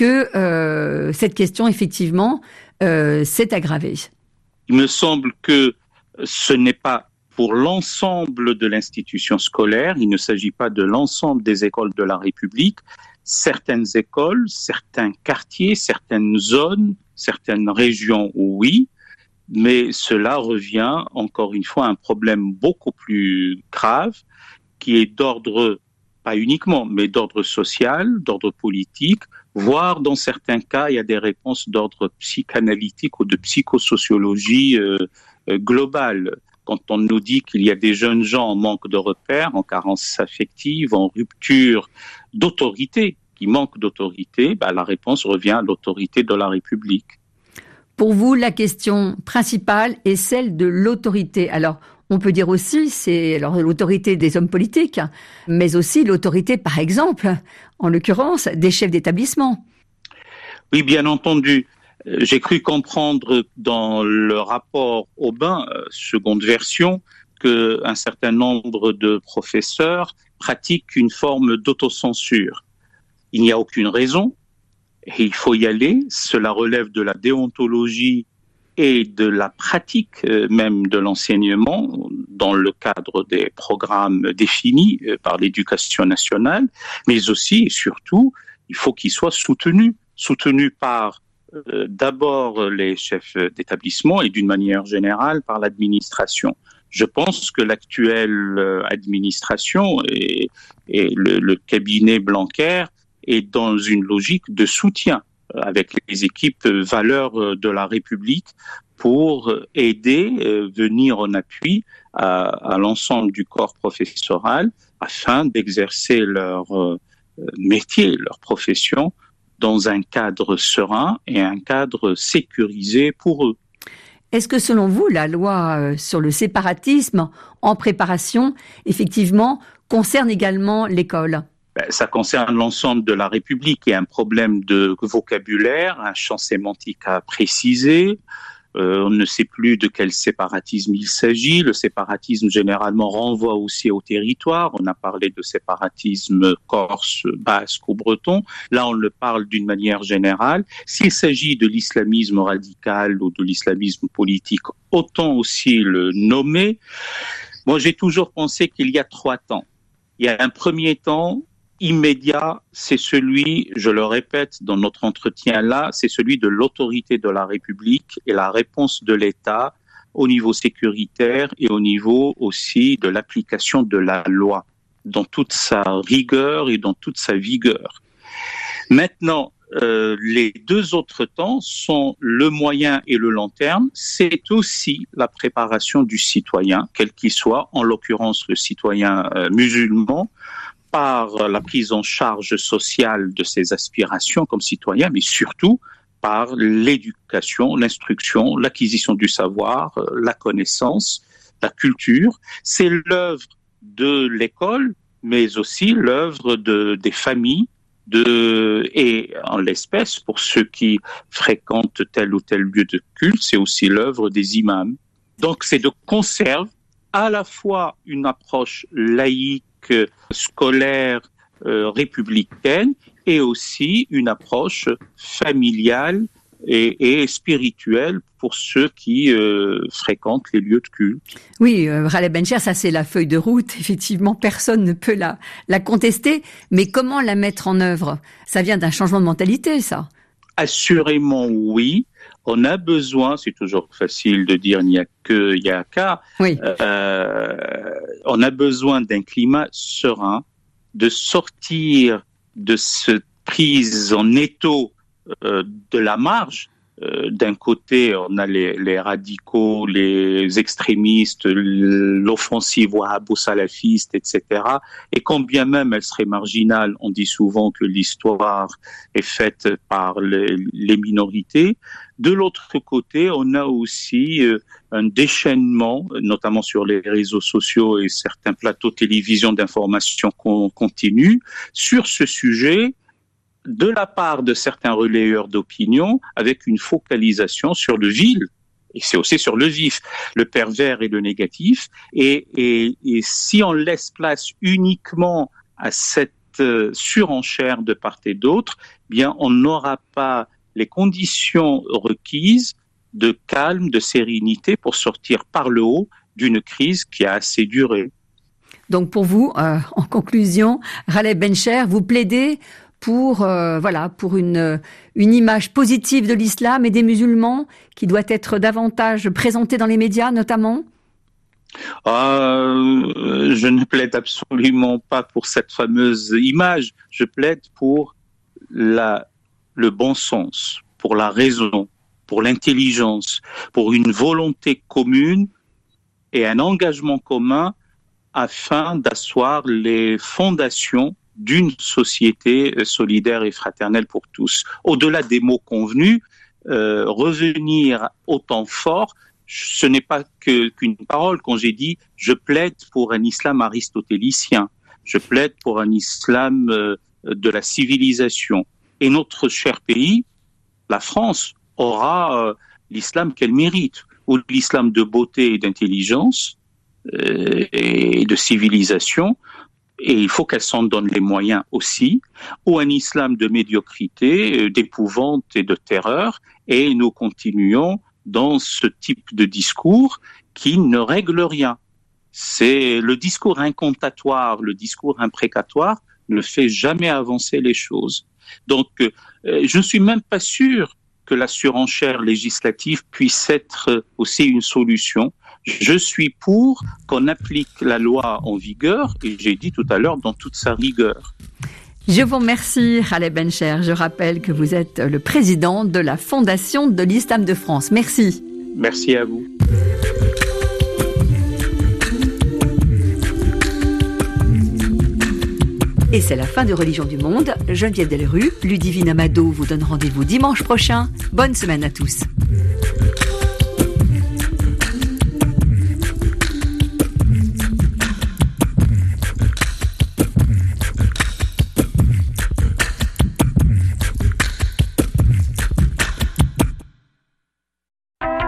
que cette question, effectivement, s'est aggravée? Il me semble que ce n'est pas pour l'ensemble de l'institution scolaire, il ne s'agit pas de l'ensemble des écoles de la République. Certaines écoles, certains quartiers, certaines zones, certaines régions, oui, mais cela revient encore une fois à un problème beaucoup plus grave qui est d'ordre, pas uniquement, mais d'ordre social, d'ordre politique, voire dans certains cas, il y a des réponses d'ordre psychanalytique ou de psychosociologie globale. Quand on nous dit qu'il y a des jeunes gens en manque de repères, en carence affective, en rupture d'autorité, qui manquent d'autorité, la réponse revient à l'autorité de la République. Pour vous, la question principale est celle de l'autorité. Alors, on peut dire aussi, c'est l'autorité des hommes politiques, mais aussi l'autorité, par exemple, en l'occurrence, des chefs d'établissement. Oui, bien entendu. J'ai cru comprendre dans le rapport Aubin, seconde version, qu'un certain nombre de professeurs pratiquent une forme d'autocensure. Il n'y a aucune raison, et il faut y aller. Cela relève de la déontologie et de la pratique même de l'enseignement dans le cadre des programmes définis par l'éducation nationale, mais aussi et surtout, il faut qu'ils soient soutenus par d'abord les chefs d'établissement et d'une manière générale par l'administration. Je pense que l'actuelle administration et le cabinet Blanquer est dans une logique de soutien avec les équipes valeurs de la République pour aider, venir en appui à l'ensemble du corps professoral afin d'exercer leur métier, leur profession dans un cadre serein et un cadre sécurisé pour eux. Est-ce que selon vous, la loi sur le séparatisme en préparation, effectivement, concerne également l'école ? Ça concerne l'ensemble de la République. Il y a un problème de vocabulaire, un champ sémantique à préciser. On ne sait plus de quel séparatisme il s'agit. Le séparatisme, généralement, renvoie aussi au territoire. On a parlé de séparatisme corse, basque ou breton. Là, on le parle d'une manière générale. S'il s'agit de l'islamisme radical ou de l'islamisme politique, autant aussi le nommer. Moi, j'ai toujours pensé qu'il y a 3 temps. Il y a un premier temps immédiat, c'est celui, je le répète dans notre entretien là, c'est celui de l'autorité de la République et la réponse de l'État au niveau sécuritaire et au niveau aussi de l'application de la loi dans toute sa rigueur et dans toute sa vigueur. Maintenant, les 2 autres temps sont le moyen et le long terme. C'est aussi la préparation du citoyen, quel qu'il soit, en l'occurrence le citoyen musulman, par la prise en charge sociale de ses aspirations comme citoyen, mais surtout par l'éducation, l'instruction, l'acquisition du savoir, la connaissance, la culture. C'est l'œuvre de l'école, mais aussi l'œuvre des familles, et en l'espèce, pour ceux qui fréquentent tel ou tel lieu de culte, c'est aussi l'œuvre des imams. Donc c'est de conserve à la fois une approche laïque, scolaire, républicaine, et aussi une approche familiale et spirituelle pour ceux qui fréquentent les lieux de culte. Oui, Ghaleb Bencher, ça c'est la feuille de route. Effectivement, personne ne peut la contester. Mais comment la mettre en œuvre? Ça vient d'un changement de mentalité, ça. Assurément, oui. On a besoin, c'est toujours facile de dire il n'y a qu'à. Oui. On a besoin d'un climat serein, de sortir de cette prise en étau de la marge. D'un côté, on a les radicaux, les extrémistes, l'offensive wahhabo-salafiste, etc. Et quand bien même elle serait marginale, on dit souvent que l'histoire est faite par les minorités. De l'autre côté, on a aussi un déchaînement, notamment sur les réseaux sociaux et certains plateaux de télévision d'information continue, sur ce sujet, de la part de certains relayeurs d'opinion, avec une focalisation sur le vil, et c'est aussi sur le vif, le pervers et le négatif. Et si on laisse place uniquement à cette surenchère de part et d'autre, bien, on n'aura pas les conditions requises de calme, de sérénité pour sortir par le haut d'une crise qui a assez duré. Donc pour vous, en conclusion, Ghaleb Bencher, vous plaidez pour une image positive de l'islam et des musulmans qui doit être davantage présentée dans les médias notamment? Je ne plaide absolument pas pour cette fameuse image. Je plaide pour le bon sens, pour la raison, pour l'intelligence, pour une volonté commune et un engagement commun afin d'asseoir les fondations d'une société solidaire et fraternelle pour tous. Au-delà des mots convenus, revenir au temps fort, ce n'est pas qu'une parole. Quand j'ai dit « je plaide pour un islam aristotélicien », je plaide pour un islam de la civilisation. Et notre cher pays, la France, aura l'islam qu'elle mérite, ou l'islam de beauté et d'intelligence et de civilisation, et il faut qu'elle s'en donne les moyens aussi, ou un islam de médiocrité, d'épouvante et de terreur, et nous continuons dans ce type de discours qui ne règle rien. C'est le discours incantatoire, le discours imprécatoire ne fait jamais avancer les choses. Donc, je ne suis même pas sûr que la surenchère législative puisse être aussi une solution. Je suis pour qu'on applique la loi en vigueur, et j'ai dit tout à l'heure, dans toute sa rigueur. Je vous remercie, Ghaleb Bencher. Je rappelle que vous êtes le président de la Fondation de l'Islam de France. Merci. Merci à vous. Et c'est la fin de Religion du Monde. Geneviève Dellerue, Ludivine Amado vous donne rendez-vous dimanche prochain. Bonne semaine à tous.